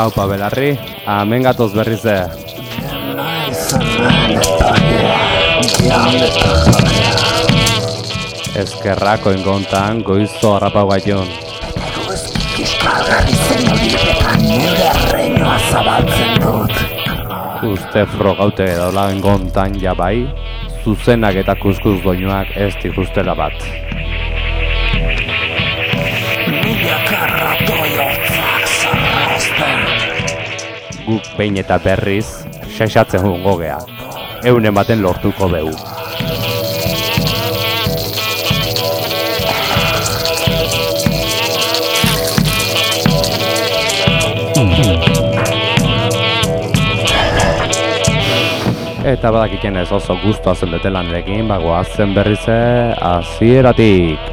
Aupa belarri, hemen gatoz berriz de. Eskerrako ingontan goizto harrapau gaion. Uste frogaute edola ingontan jabai, zuzenak eta kuskuz doinuak ez dikustela bat. Guk behin eta berriz, xaixatzen jungo gea. Eunen baten lortuko behu. Eta badakiten ez oso guztua zeldete lanerekin, bagoazen berrize, hasieratik.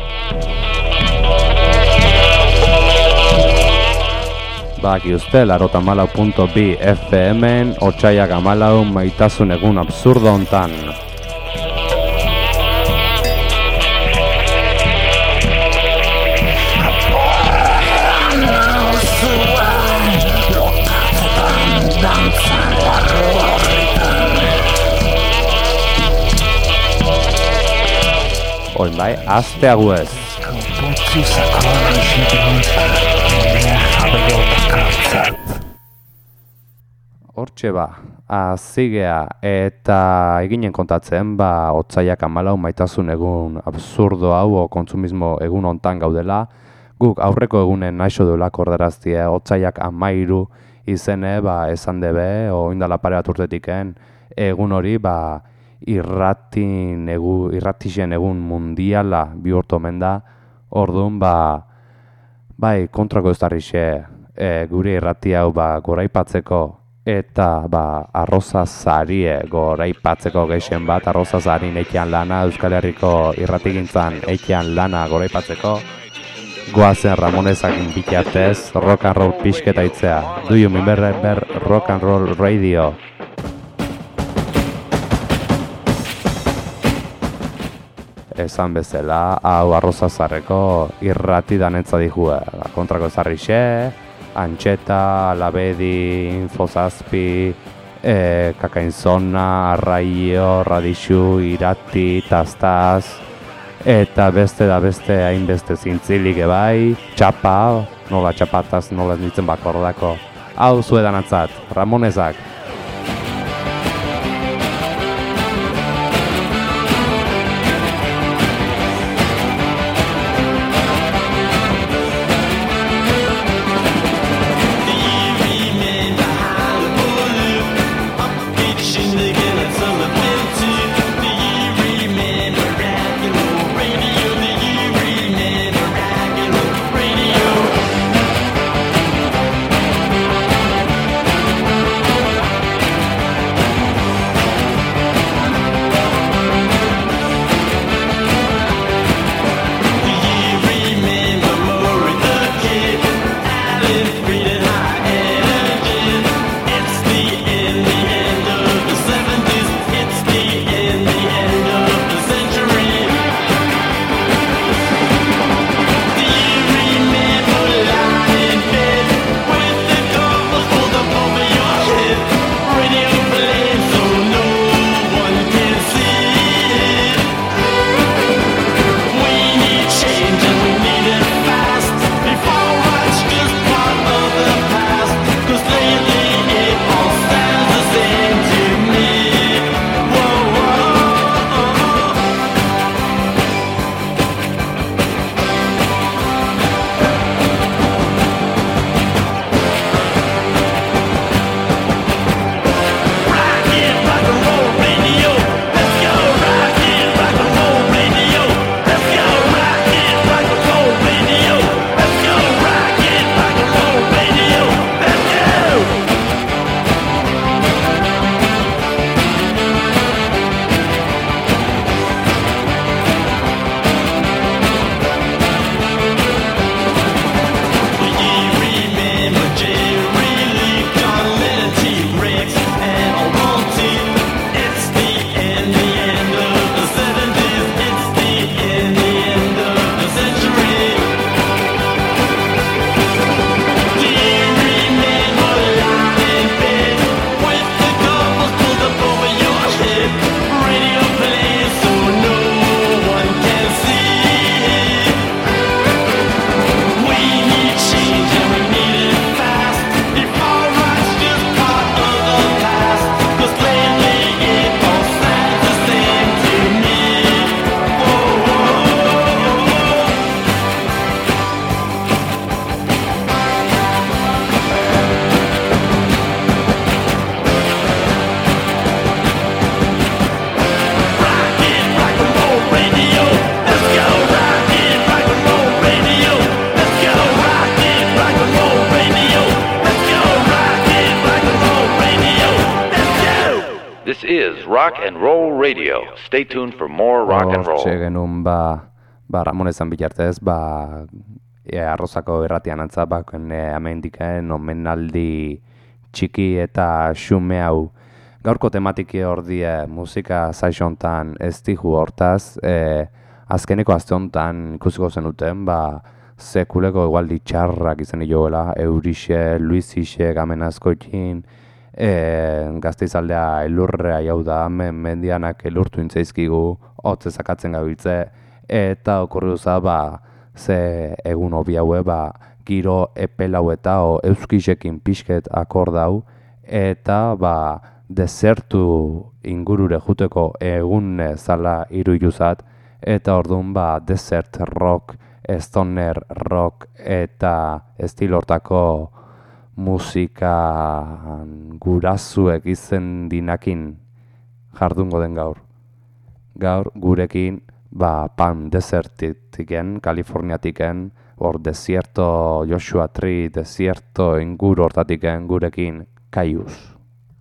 Badaki uste, 84.2 FM-en, otsaiak 14 maitasun egun absurdo hontan. Oin bai, azteagu ez. Hortxe ba, azigea eta eginen kontatzen, otsaiak 14 maitasun egun absurdo hau o kontsumismo egun hontan gaudela. Guk aurreko egunen naixo duela kordaraztie, otsaiak 13 izene, esan debe, oindala pare bat urtetiken, egun hori, irratixen egun mundiala bihurtu omen da, orduan, bai, kontrako ez darrixe, gure irrati hau goraipatzeko, eta arroza zarie goraipatzeko gehien bat, arroza zarien eikean lana, Euskal Herriko irratigintzan eikean lana goraipatzeko, goazen Ramonezakin bikiatez, rock and roll pixketa itzea. Do you remember rock and roll radio? Esan bezala, hau arrozazarreko irrati danetza dihue. Kontrako ezarrixe, Antxeta, Alabedi, Infozazpi, Kakainzona, Arraio, Radixu, Irati, Tastaz, eta beste hainbeste zintzilik ebai, Txapa, nola txapataz, nola nintzen bakordako. Hau zuedan atzat, Ramonezak. is Rock and Roll Radio. Stay tuned for more rock and roll. Hortxe genuen Ramonezan bitartez, Arrozako irratian antza, amendiken omenaldi txiki eta xume hau. Gaurko tematiki hor die musika saixontan ez dihu hortaz, azkeneko azte honetan ikusiko zenuten, sekuleko egualdi txarrak izan joela, Eurixe, Luisixe, Gamenazkoekin, Gasteizaldea elurrea jau da, mendianak elurtu intzaizkigu, hotze zakatzen gabiltze, eta okurruza, ze egun hobi haue, giro epelau eta euskisekin pixket akordau, eta desertu ingurure juteko egun zala iruduzat, eta orduan desert rock, stoner rock eta estilortako musika gurazuek izen dinakin jardungo den gaur. Gaur gurekin Pan Desertiken, Kaliforniatiken, hor desierto Joshua Tree, desierto inguru hortatiken gurekin Kaius.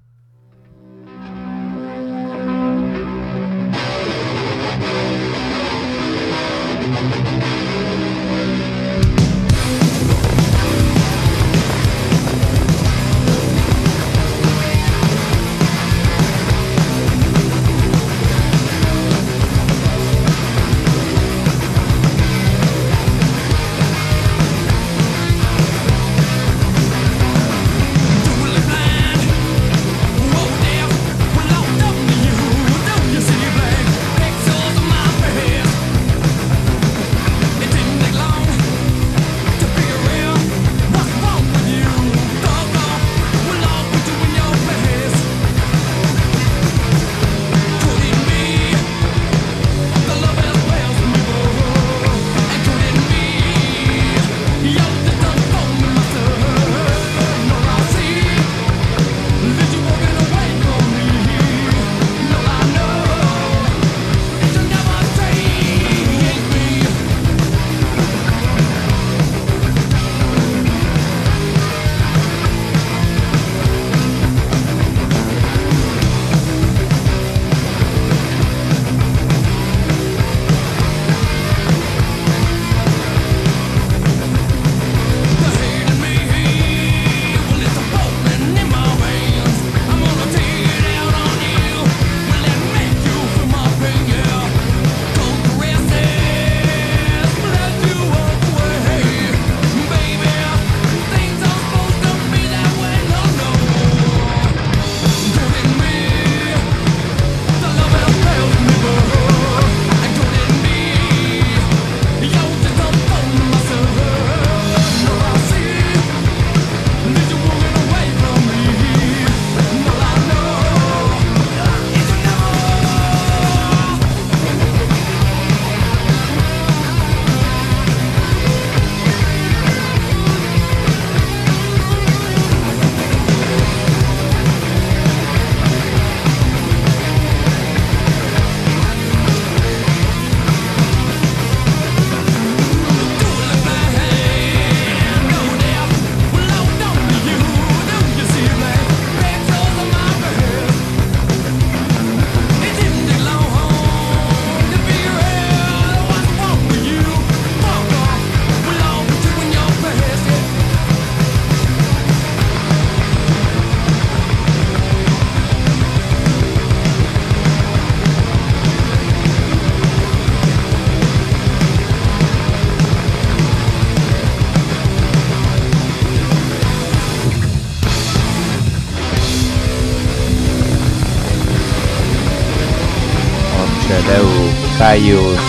Kaius.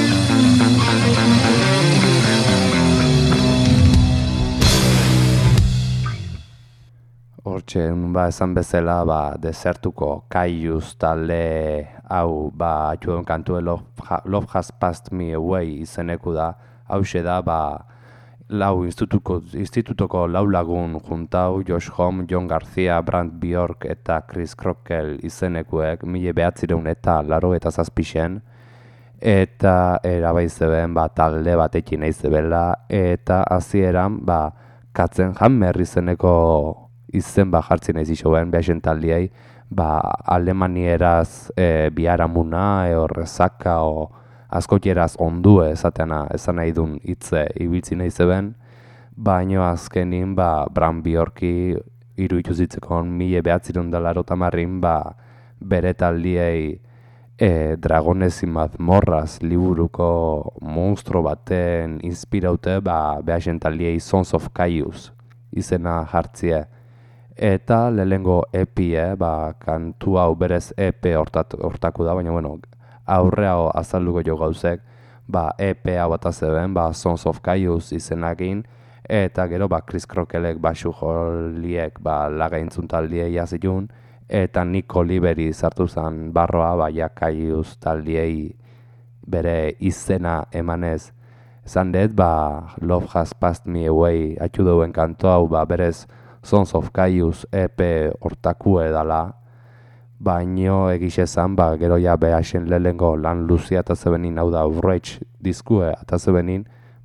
Hortxe, esan bezala, desertuko Kaius talde hau, atxuedon kantue Love Has Passed Me Away izeneku da. Hauxe da, lau institutoko lau lagun juntau, Josh Homme, John Garcia, Brant Bjork eta Chris Crockel izenekuek, 1987 eta erabaizeben talde batekin naizebela, eta hasieran Katzenhammer izeneko izen jartzen naiz isoen behasen taldiei, alemanieraz biharamuna, rezaka, askotieraz ondue esatena esan nahi duen hitze ibiltzi nahi zeben, baino azkenin Bram Bjorki iruditu zitzekon 1980 bere taldiei Dragones y mazmorras liburuko monstro baten inspiraute behasen taldiei Sons of Chaos izena jartzie. Eta lehengo epie, kantu hau berez EP hortako da, baina bueno, aurrea azalduko jo gauzek, EP hau bat azeben, Sons of Chaos izenakin, eta gero Chris Crockelek basu joliek lagaintzun taldiei azitun, eta Nick Oliveri sartu zen barroa, Chaos taldiei bere izena emanez. Esan dut, Love Has Passed Me Away atxudeuen kantu hau, berez Sons of Chaos EP hortaku edala, baino egixe zan, gero ja behasen lehengo lan luzia eta zebenin, hau da Outrage diskue eta zebenin,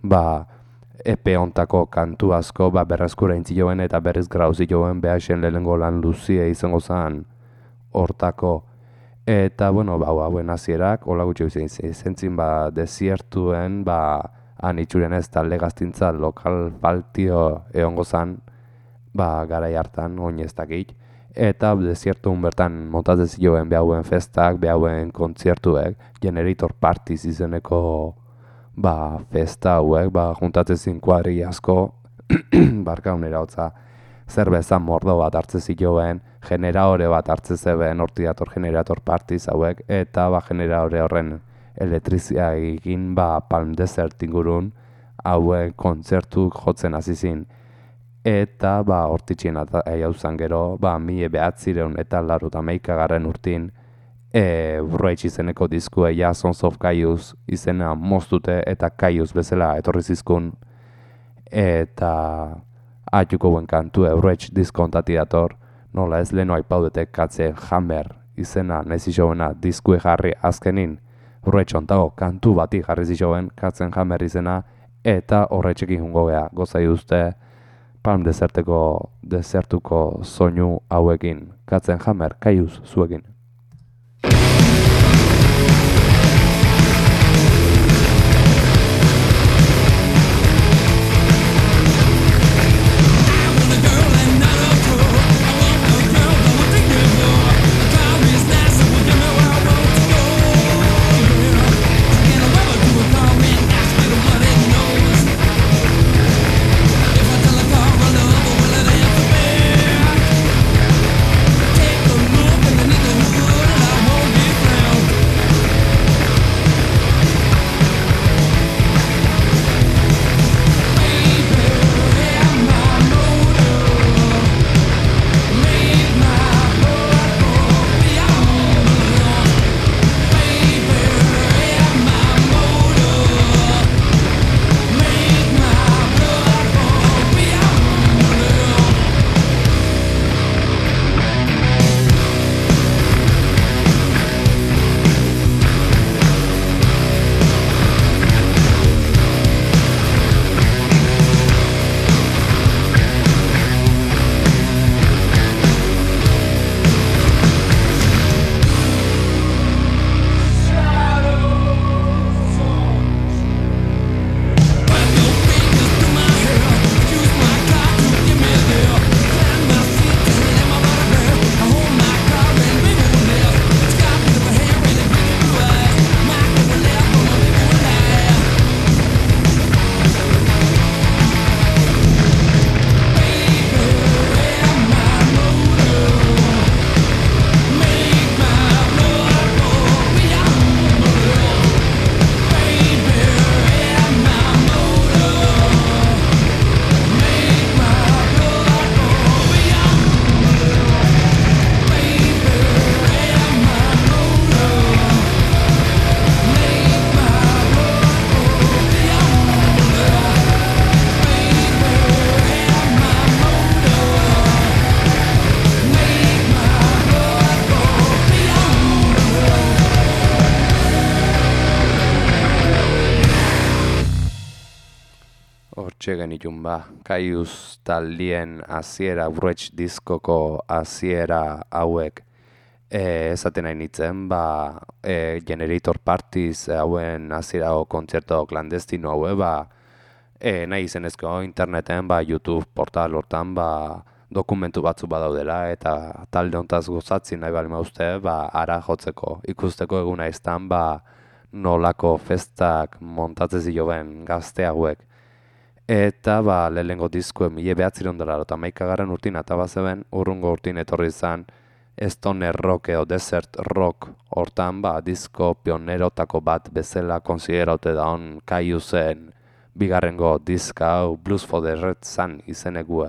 EP ontako kantu asko berrezkura intziloen eta berriz grauzi joen behasen lehengo lan luzia izango zan hortako. Eta, bueno, hauen hasierak, hola gutxo izentzin desiertuen, han itxuren ez talde gaztintza lokal faltio egongo zan, garai hartan, oin ez dakit. Eta desiertun bertan montatzen zioen behauen festak, behauen kontzertuek, Generator Parties izeneko festa hauek, juntatzen zin kuadri asko, barkaunera hotza, zerbeza mordo bat hartzen zioen, generadore bat hartzen zeben, horti dator Generator Parties hauek, eta generadore horren elektrizia egin Palm Desert ingurun, hauen kontzertu jotzen hasi zin. Eta hortitxien jauzan gero, 1900 eta 1991 urtin, Outrage izeneko diskue Sons of Chaos izena moztute eta Chaos bezala etorri zizkun. Eta atxuko buen kantu Outrage diskontati dator, nola ez leheno aipaudete katzen Hammer izena nahi zixoena diskue jarri azkenin, Outrage ontago kantu bati jarri zixoen katzen Hammer izena, eta horretxekin jungo geha gozai duzte Palm Desertuko soinu hauekin, katzen Hammer, Chaos zuekin. Genitun Chaos taldien hasiera, Outrage diskoko hasiera hauek. esaten nahi nintzen, Generator Parties hauen hasierako kontzerto klandestino haue, nahi izenezko interneten, YouTube portal hortan, dokumentu batzu badaudela, eta talde hontaz gozatzen nahi bali mauzte, ara jotzeko, ikusteko eguna izan, nolako festak montatzen ziloen gazte hauek. Eta lehenengo diskue 1991 urtin atabazeben, urrungo urtin etorri izan, stoner rock edo desert rock hortan, disko pionerotako bat bezala konsideraute daun Kaiusen bigarrengo diska hau Blues for the Red Sun izenekue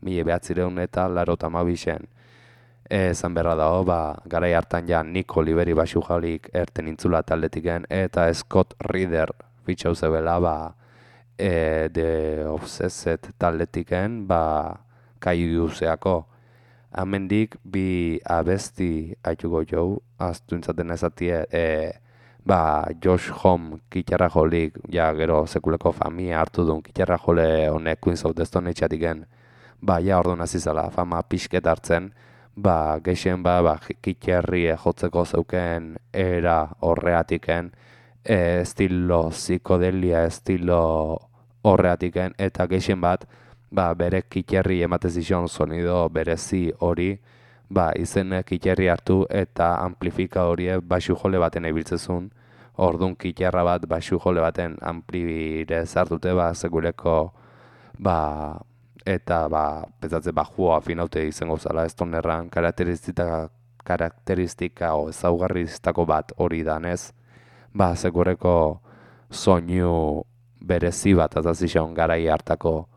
1992 Esan berra dago, garai hartan ja Nick Oliveri basu jaulik erten intzula taldetiken, eta Scott Reeder fitxau zebela, The Obsessed taldetiken, Kaiuseako. Hemendik bi abesti haituko jau, aztu intzaten ezatie, Josh Homme gitarra jolik, ja gero sekuleko familia hartu duen gitarra jole honek Queens of the Stone Age-atik ja orduan azizala fama pixket hartzen, geixen gitarri jotzeko zeuken era horreatiken, estilo psikodelia, estilo horreatiken, eta geixen bere gitarri ematezion sonido berezi hori, izen gitarri hartu eta amplifika hori basu jole baten ebiltzezun, orduan gitarra bat basu jole baten amplibire zartute, segureko, eta pentsatze joa finaute izango zala estonerran karakteristika o ezaugarriztako bat hori danez, segureko soinu berezi bat azazixon garai hartako,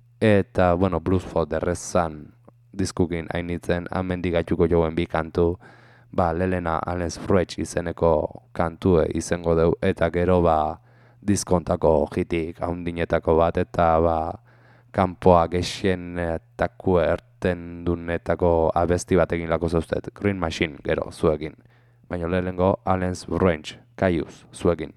eta, Blues for the Red Sun diskukin hainitzen, hemendik gaituko joen bi kantu, lelena Allen's Fruech izeneko kantue izango deu, eta gero diskontako hitik haundinetako bat, eta kanpoa gexienetako erten dunetako abesti batekin lako zauztet, Green Machine gero zuekin, baina lehenengo Allen's Fruech, Kaius zuekin.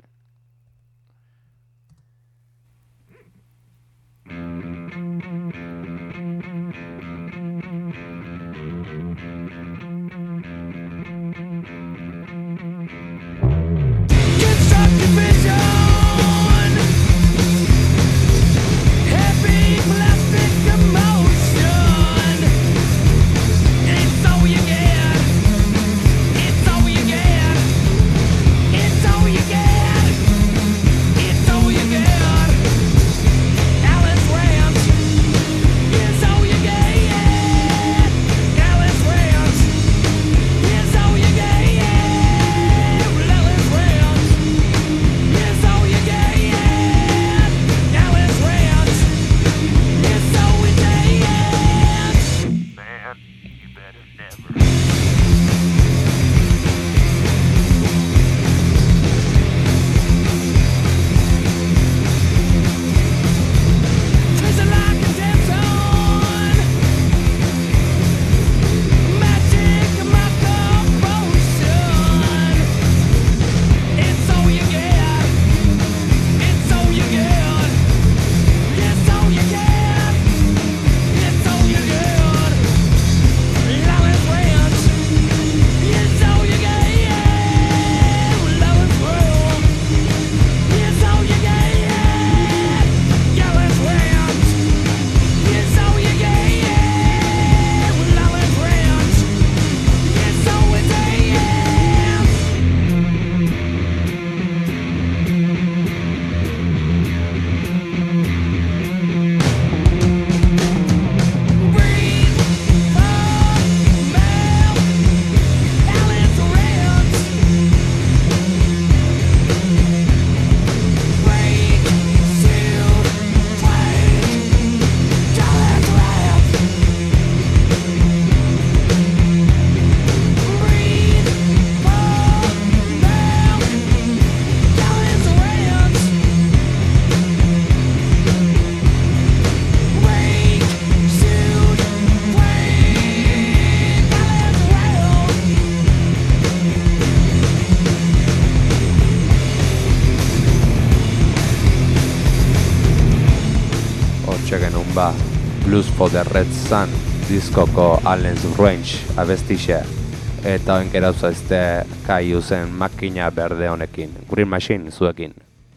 Blues for the Red Sun diskoko Allen's Range abestixe, eta oenkera uzaizte kaiu zen makina berde honekin. Green Machine zuekin.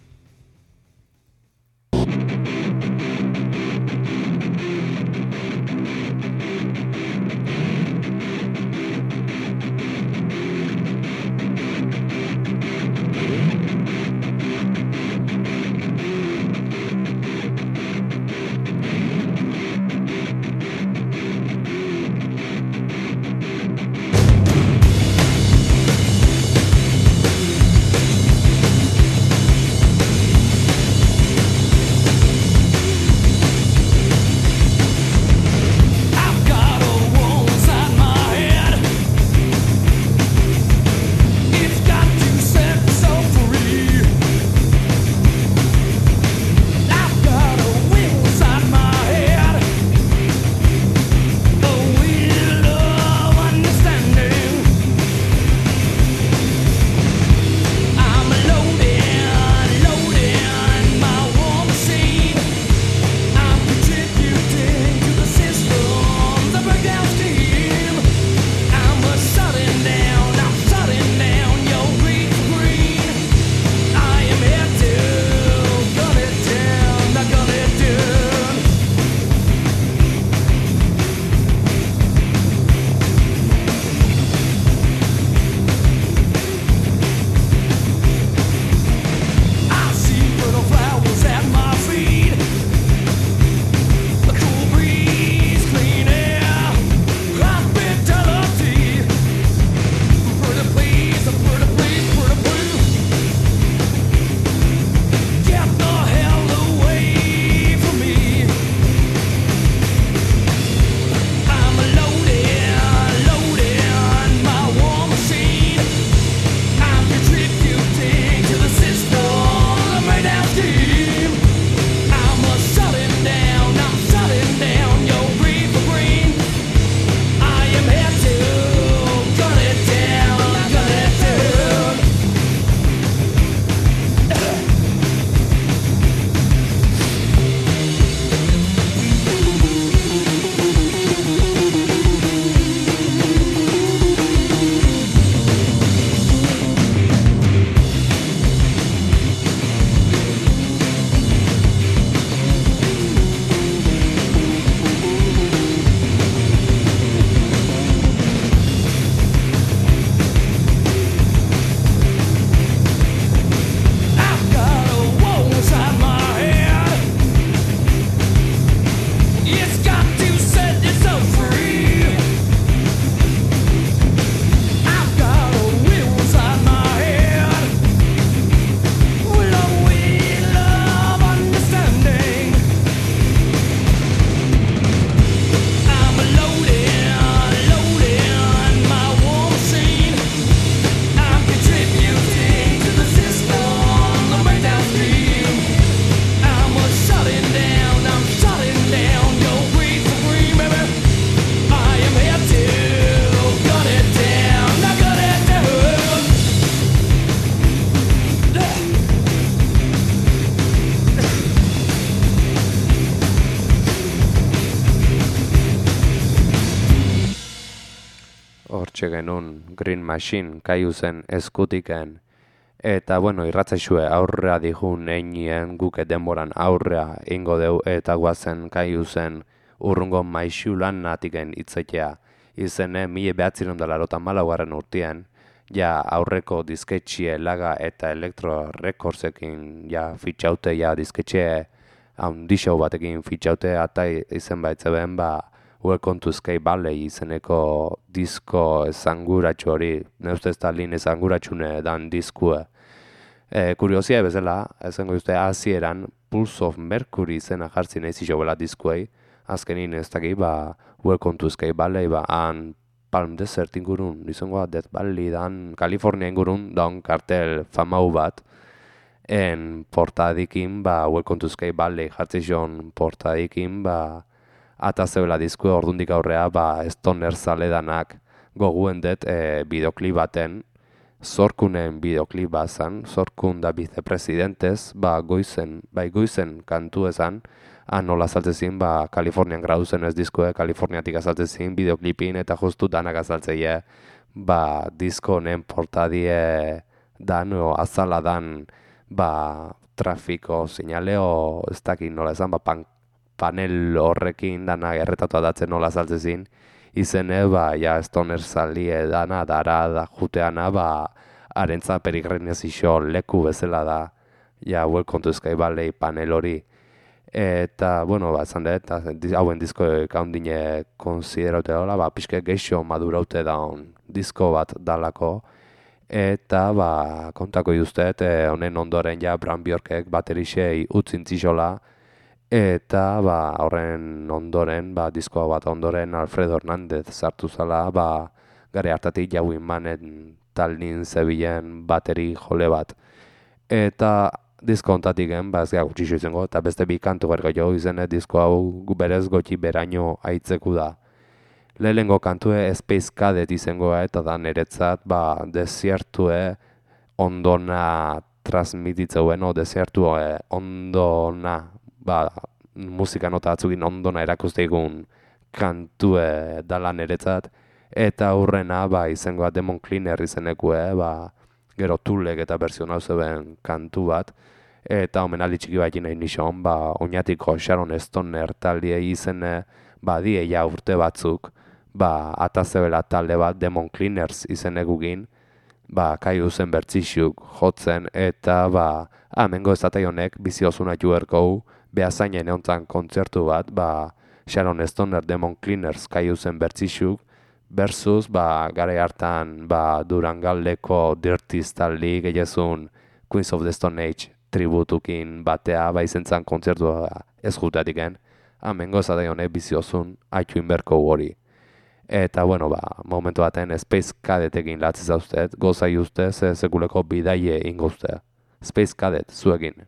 hortxe genuen Green Machine kaiu zen eskutiken. Eta, bueno, irratzaixue aurrea dihun einien guke denboran aurrea ingo deu eta guazen kaiu zen urrungo maixulan natiken itzetea. Izene, 1984 urtien, ja aurreko disketxie laga eta elektro rekordzekin ja fitxaute, ja disketxie haundixau batekin fitxaute, eta izen baitzeben, Welcome to Skate Valley izeneko disko esanguratxu hori, ne ustez talin esanguratxune dan diskue. Kuriosia bezala, esango uste hasieran Pulse of Mercury izena jartzen nahi zixobela diskuei, azkenin ez daki, Welcome to Skate Valley, han Palm Desert ingurun, izangoa Death Valley dan California ingurun, daun kartel famau bat, en portadikin, Welcome to Skate Valley jartzen portadikin, ata zebela diskue ordundik aurrea, stoner zaledanak goguen dut bideoklip baten, Zorkunen bideoklip bazan, Zorkun da vicepresidentez, goizen kantu ezan, nola azaltzezin, Kalifornian graduzen ez diskoe, Kaliforniatik azaltzezin, bideoklipin eta justu danak azaltzeie, disko honen portadie dan, o azala dan, trafiko sinaleo, ez dakit nola esan, panel horrekin dana erretatu adatzen nola azaltzezin, izene, ja, stoner zalie dana, dara da juteana, arentza perigrenez iso leku bezala da, ja, Welcome to Sky Valley panel hori. Eta, bueno, esan dut, hauen disko kaundine konsideraute dola, pixke geixo maduraute daun disko bat dalako, eta, kontako juztet, honen ondoren ja Bram Bjorkek baterixei utzintzixola, eta, horren ondoren, disko bat ondoren Alfredo Hernández sartu zala, gare hartatik jauin manen taldin zebilen bateri jole bat. Eta disko ontatik ez gara gutxixo izango, eta beste bi kantu bergo jo izene disko hau berez gotxi beraino aitzeku da. Lehenengo kantue Space Cadet izangoa eta da niretzat, desiertue ondona transmititzeuen, desiertue ondona, musika nota atzukin ondona erakusteikun kantue dala niretzat, eta hurrena, izangoa Demon Cleaner izenekue, gero Tulek eta berzio hau zeben kantu bat, eta omenaldi txiki bat nahi nixon, oinatiko Sharon Stoner taldie izene, die ja urte batzuk, atazebela talde bat Demon Cleaners izenegugin, kaiu zen bertzixuk jotzen, eta mengo ezatai honek biziozuna juerkou, behazainen eontzan kontzertu bat, Sharon Stoner Demon Cleaners kaiu zen bertzixuk, versus, gare hartan, Durangaldeko Dirty Stalli gehiazun Queens of the Stone Age tributukin batea, izentzan kontzertua ez jutatiken, mengo ezatai honek biziozun haitxuin berko hori. Eta, bueno, momentu baten Space Cadetekin latzi zauztet, gozai uste, sekuleko bidaie ingo uste. Space Cadet, zuekin.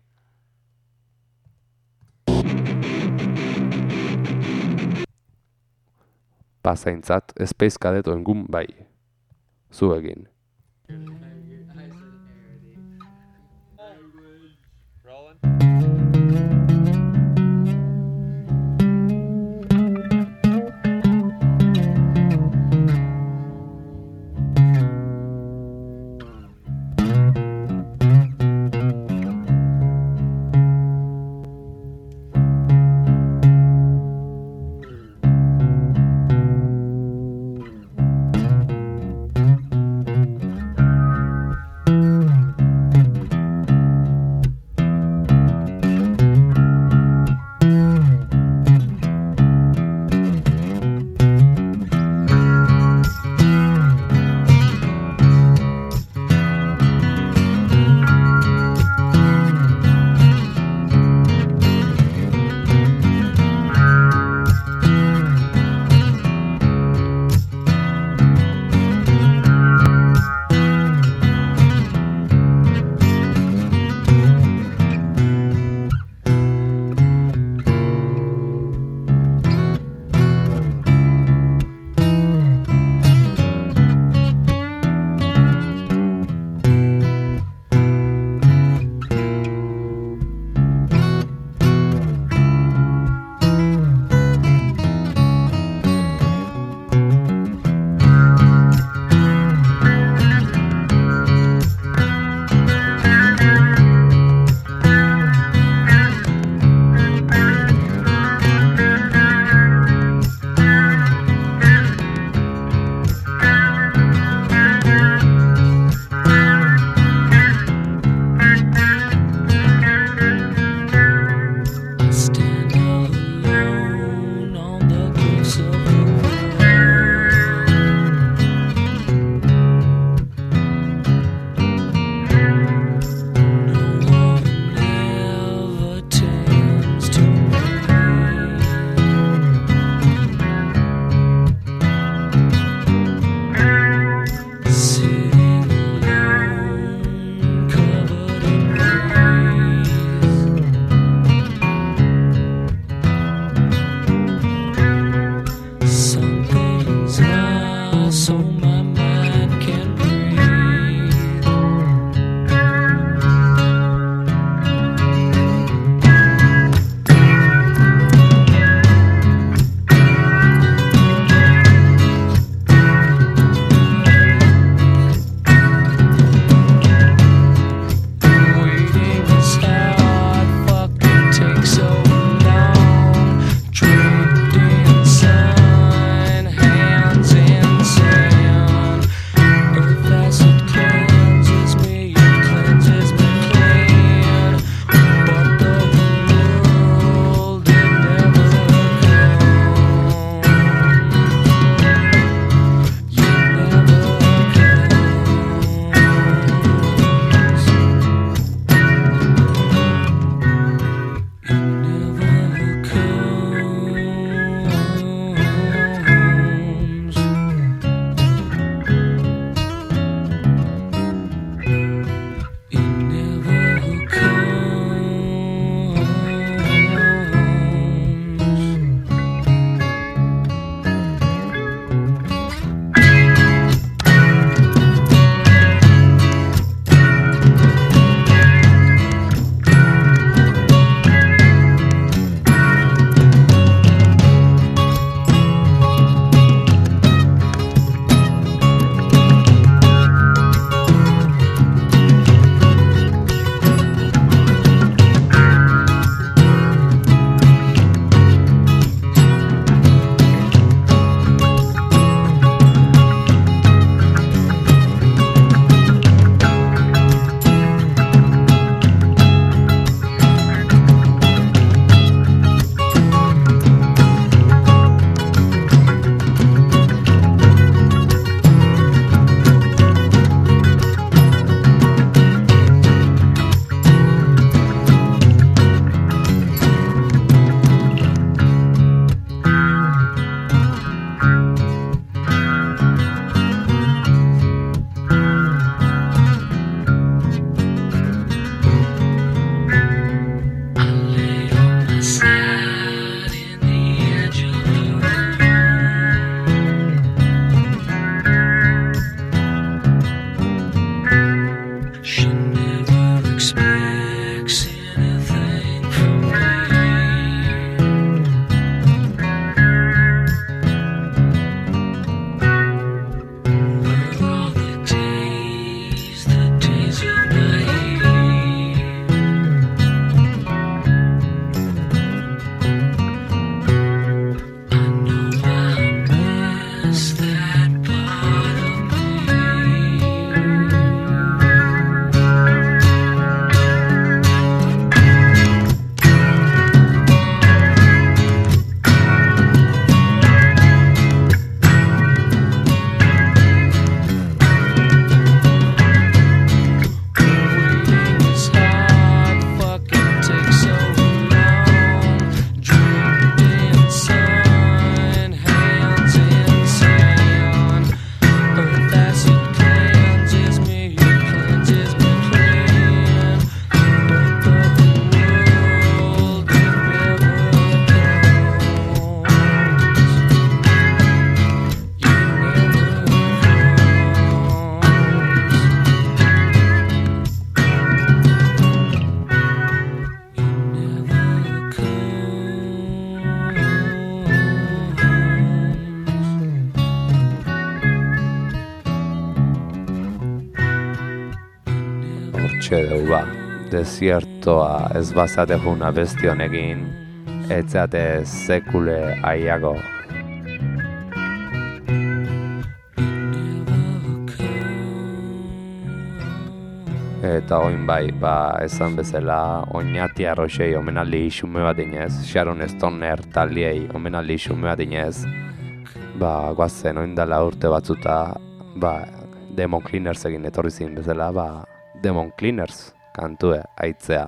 Pasaintzat, Space Cadet oengun bai, zuekin. pentxe dugu ba. Desiertoa ez bazate juna besti honekin, etzate sekule aiago. Eta oin bai, esan bezala, oinati arroxei omenaldi xume bat inez, Sharon Stoner taldiei omenaldi xume bat inez, guazen oindala urte batzuta, Demon Cleaners egin etorri zin bezala, Demon Cleaners kantue aitzea.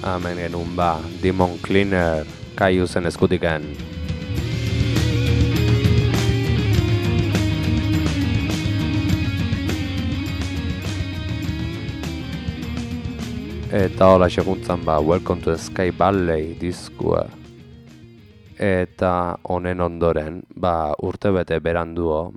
Hemen genuen Demon Cleaner Kaiusen eskutiken. Eta hola seguntzan Welcome to the Sky Valley diskua. Eta honen ondoren, urtebete beranduo,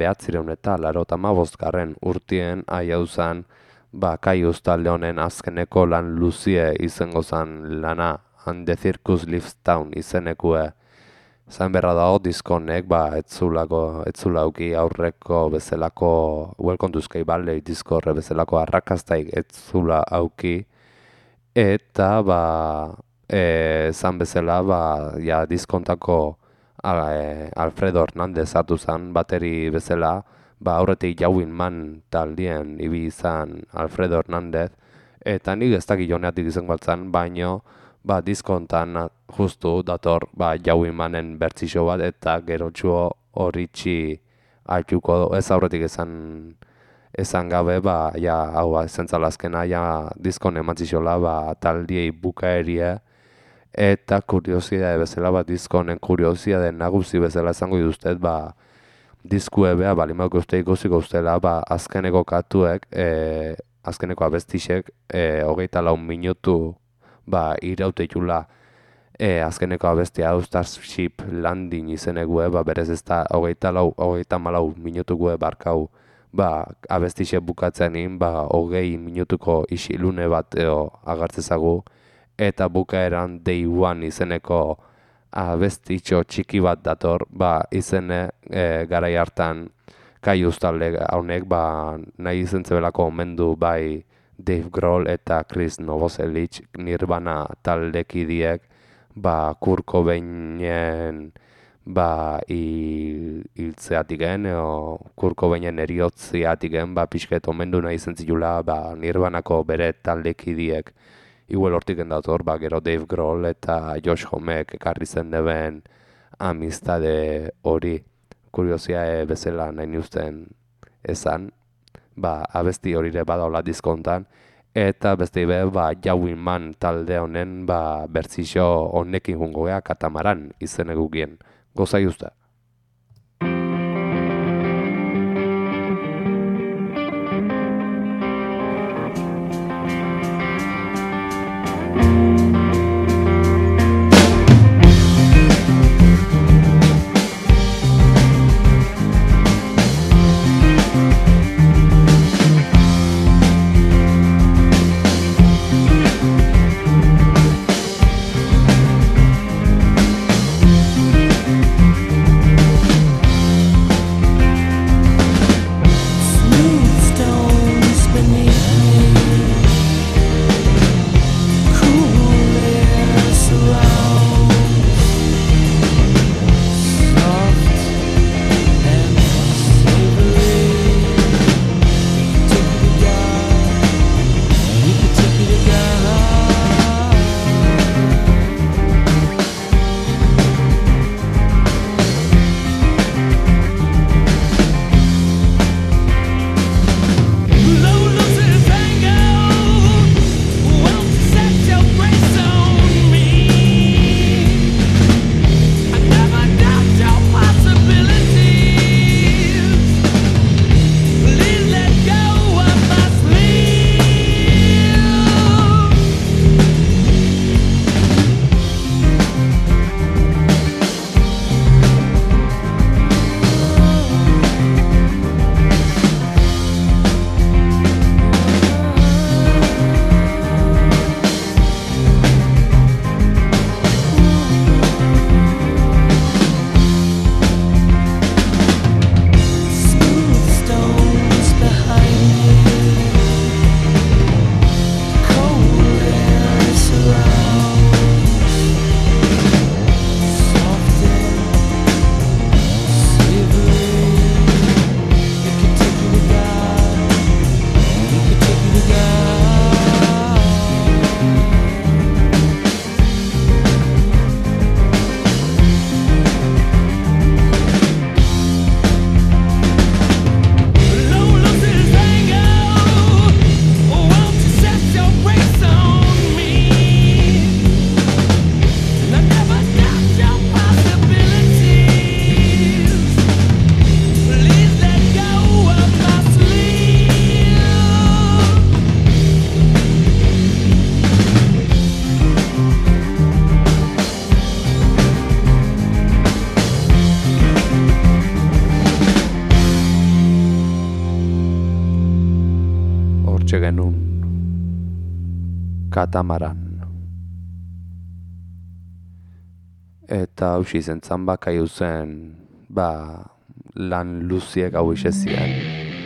1985 urtien aiauzan, Kaiuz talde honen azkeneko lan luzie izango zan lana, And the Circus Lives Down izenekue. Zain berra dago diskonek, etzulauki aurreko bezalako Welcome to Sky Valley disko horre bezalako arrakastaik etzula auki. Eta zan bezala ja diskontako Alfredo Hernández hartu zan bateri bezala, aurretik Jauin Man taldien ibi izan Alfredo Hernández, eta nik ez dakit joneatik izango altzan, baino diskontan justu dator Jauin Manen bertsio bat, eta gerotxo horritxi haituko ez aurretik esan gabe, zentzala azkena, diskon emantzixola, taldiei bukaerie, eta kuriosidade bezala, diskonen kuriosidade nagusi bezala esango dituztet, diskue beha, balimauko uste ikusiko ustela, azkeneko katuek, azkeneko abestixek, 24 minutu, irauteitula, azkeneko abestia Starship Landing izenegue, berez ez da, 24 minutugue barkau, abestixe bukatzenin, 20 minutuko isilune bat agartzezagu, eta bukaeran Day One izeneko abestitxo txiki bat dator, izene garai hartan Kaiuz talde honek, nahi izentzebelako omendu Dave Grohl eta Chris Novoselic Nirvana taldekidiek, Kurt Cobainen hiltzeatiken, Kurt Cobainen eriotziatiken, pixket omendu nahi izentzilula, Nirvanako bere taldekidiek, igual hortiken dator, gero Dave Grohl eta Josh Homek ekarri zen deben amistade hori. Kuriosia bezala nahi nuzten esan, abesti horire badaula diskontan, eta beste be, Jauin Man talde honen bertsio honekin jungo gea Katamaran izenegukien. Gozai usta. Katamaran. Eta hausi zentzan bakaiu zen, lan luziek hau isezien.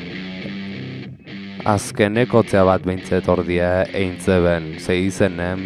Azkenekotzea bat behintzet ordia eintzeben, ze izenen,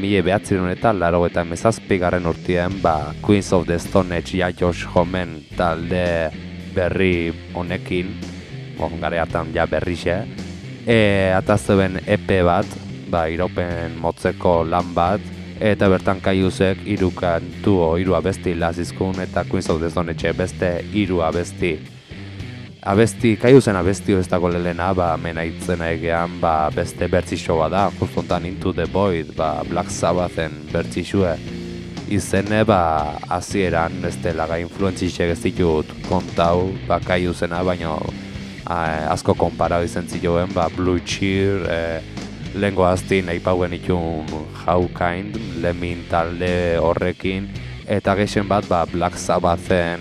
1987 urtien, Queens of the Stone Age ja Josh Homen talde berri honekin, gare hartan ja berrixe, atazeben EP bat, iropen motzeko lan bat, eta bertan kaiuzek hiru abesti lazizkun, eta Queens of the Stone Age beste hiru abesti. Kaiuzen abesti ez dago lehena, mena itzena egean, beste bertzixo da, justontan Into the Void, Black Sabbathen bertzixue. Izene, hasieran ez delaga influentzixek ez ditut kontau, kaiuzena, baina asko konparau izen zioen, Blue Cheer, lehenko aztin aipauen itun How Kind, lemin talde horrekin, eta gexen bat, Black Sabbathen,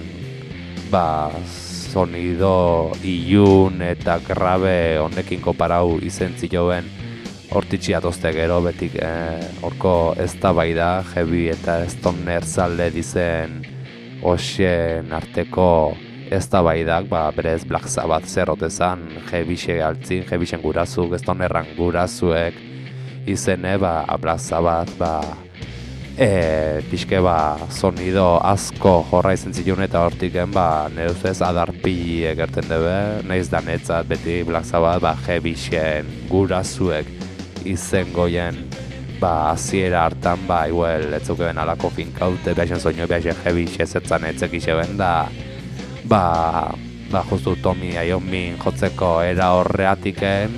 sonido ilun eta grabe honekin koparau izen zioen hortitxi atozte gero betik horko eztabaida heavy eta stoner zalde dizen hoxen arteko eztabaidak berez Black Sabbath zerrotezan heavyxe altzin, heavyxen gurazuk, stonerran gurazuek izene Black Sabbath pixke sonido asko jorra izen zituen eta hortiken nire ustez adarpi egerten dube, nahiz da netzat beti Black Sabbath heavyxen gurazuek izen goien hasiera hartan igual etzukeben alako finkaute behasen soinu behasen heavyxe zetzan etzek iseben da justu Tommy Iommi jotzeko era horreatiken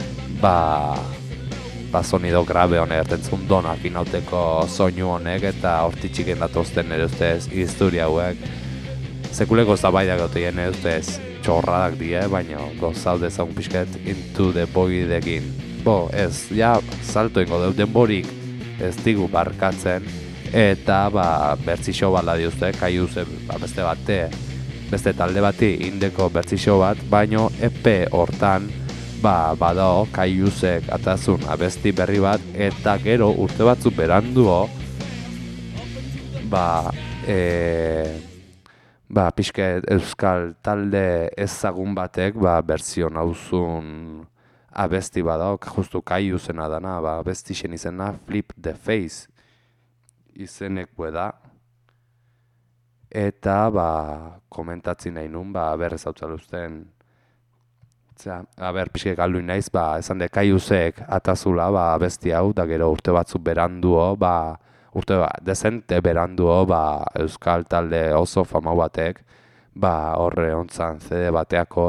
sonido grabe honek ertentzun dona finauteko soinu honek eta hortitxiken datozten nire ustez historia hauek sekuleko zabaidak goteien nire ustez txorradak die, baina gozau dezagun pixket Into the Voidekin. Ez, salto ingo dut denborik ez digu barkatzen eta bertzixo bat ladi uste, kaiuze beste talde bati indeko bertzixo bat, baina EP hortan badao kaiuzek atazun abesti berri bat eta gero urte batzuk beranduo pixket euskal talde ezagun batek bertzio nauzun abesti badao, justu kaiuzena dana, abestixen izena Flip the Face izenekue da eta komentatzen nahi nun, berrez hau txaluzten pixke galduin naiz, esan de kaiuzek atazula abesti hau, da gero urte batzuk beranduo, urte dezente beranduo, euskal talde oso famau batek, horre ontzan CD bateako,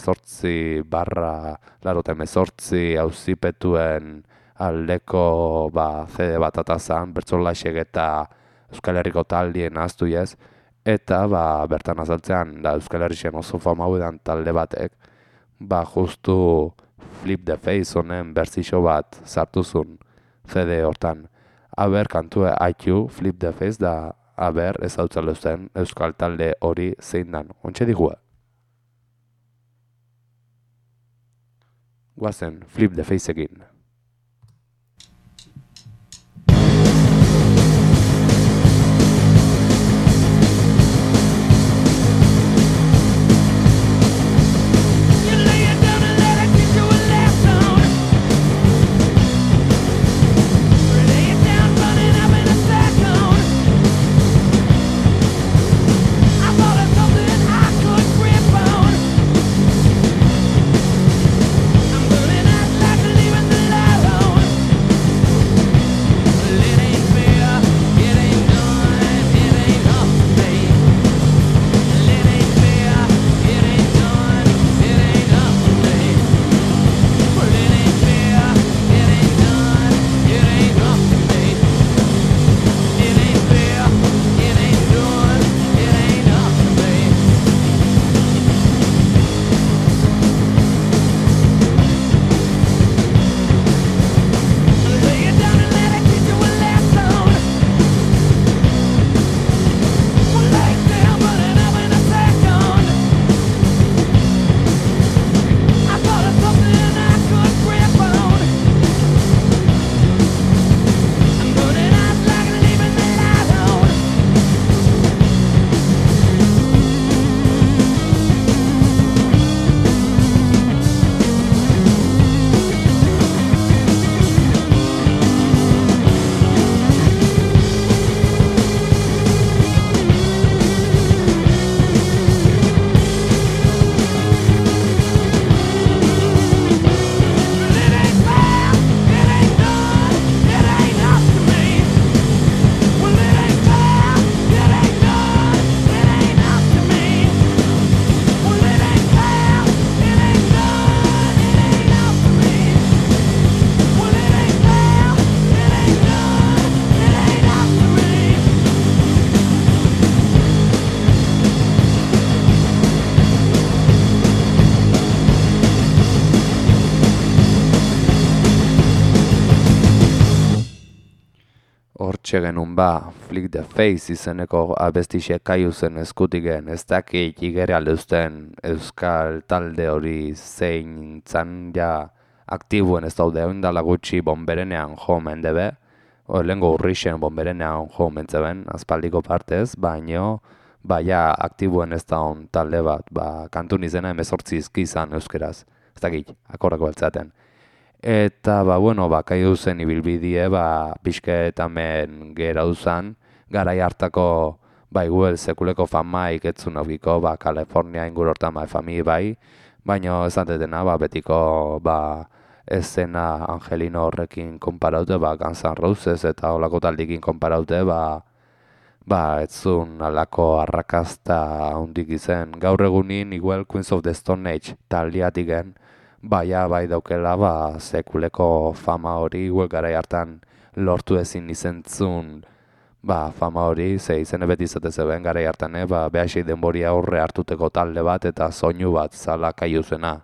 18/80 auzipetuen aldeko CD bat atazan, bertzolaxek eta Euskal Herriko taldien ahaztu ez, eta bertan azaltzean da Euskal Herrixen oso famau edan talde batek, justu Flip the Face honen bertzixo bat sartuzun CD hortan. Kantue IQ, Flip the Face da, ez hau txaluzten euskal talde hori zein dan. Ontxe digua? Guazen, Flip the Face egin. I'm burning out like a leaf in the hortxe genuen ba, Flick the Face izeneko abestixe kaiu zen eskutigen, ez dakit igere aldeuzten euskal talde hori zein zan ja aktibuen ez daude, oindala gutxi bomberenean jo mendebe, lehengo urrixen bomberenean jo mentzeben, aspaldiko partez, baino, ja aktibuen ez da on talde bat, kantun izena 18 izan euskeraz, ez dakit, akorrako beltzaten. Eta, kaiu zen ibilbidie, pixket hemen gera uzan, garai hartako, iguel sekuleko fama iketzun aukiko, California ingur hortan fami baina esatetena, betiko, escena Angelino horrekin konparaute, Guns N' Roses eta olako taldikin konparaute, etzun alako arrakasta hundik izen. Gaur egunin, igual Queens of the Stone Age taldiatiken, bai daukela, sekuleko fama hori, igual garai hartan lortu ezin izentzun, fama hori, ze izene beti izate zeben garai hartan, behasei denboria aurre hartuteko talde bat eta soinu bat zala kaiu zena.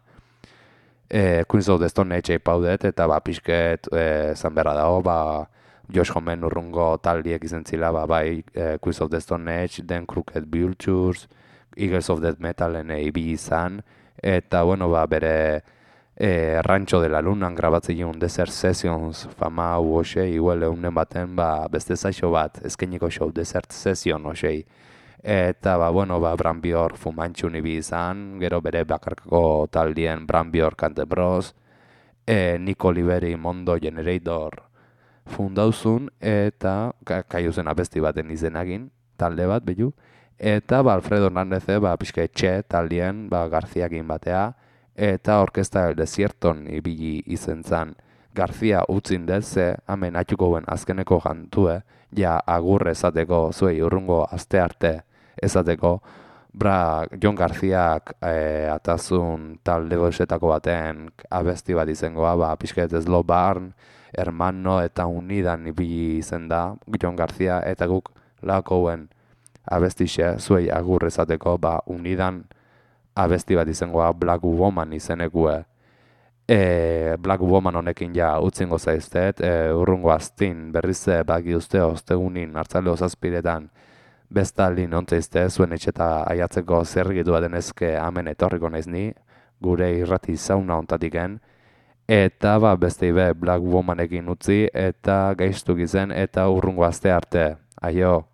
Queens of the Stone Age paudet eta pixket zan berra dago, Josh Homme urrungo taldiek izen zila, Queens of the Stone Age, den Crooked Vultures, Eagles of Death Metalen ibili izan, eta bere Rancho de la Lunan grabatzen Desert Sessions fama hau hoxe, igual eunen baten beste zaixo bat, eskeniko show Desert Session hoxei. Eta, Bram Bjork fumantxun ibi izan, gero bere bakarkako taldien Bram Bjork and the Bros, Nico Oliveri Mondo Generator fundauzun, eta kaiu zen abesti baten izenagin, talde bat, behu, eta Alfredo Hernández pixka etxe taldien Garziakin batea, eta orkesta El Desierton ibili izen zan. Garzia utzin deze, hemen atxuko guen azkeneko jantue, ja agur ezateko, zuei urrungo aste arte ezateko, Jon Garziak atazun talde goxetako baten abesti bat izengoa, pixket Slow Barn, Hermano eta Unidan ibili izen da, Jon Garzia, eta guk lakoen abestixe, zuei agur ezateko, Unidan abesti bat izengoa Black Woman izenekue. Black Woman honekin ja utzingo zaiztet, urrungo aztin berriz baki uste ostegunin hartzale osazpiretan bestaldin ontzeizte, zuen etxeta aiatzeko zergitu baten ezke hemen etorriko naiz ni, gure irrati zauna ontatiken, eta beste ibe Black Womanekin utzi, eta gaiztuk izen, eta urrungo azte arte. Aio!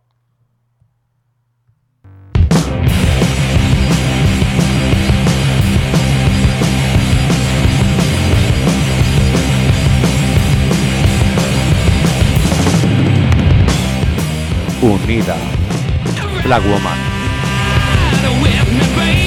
Unida, Black Woman.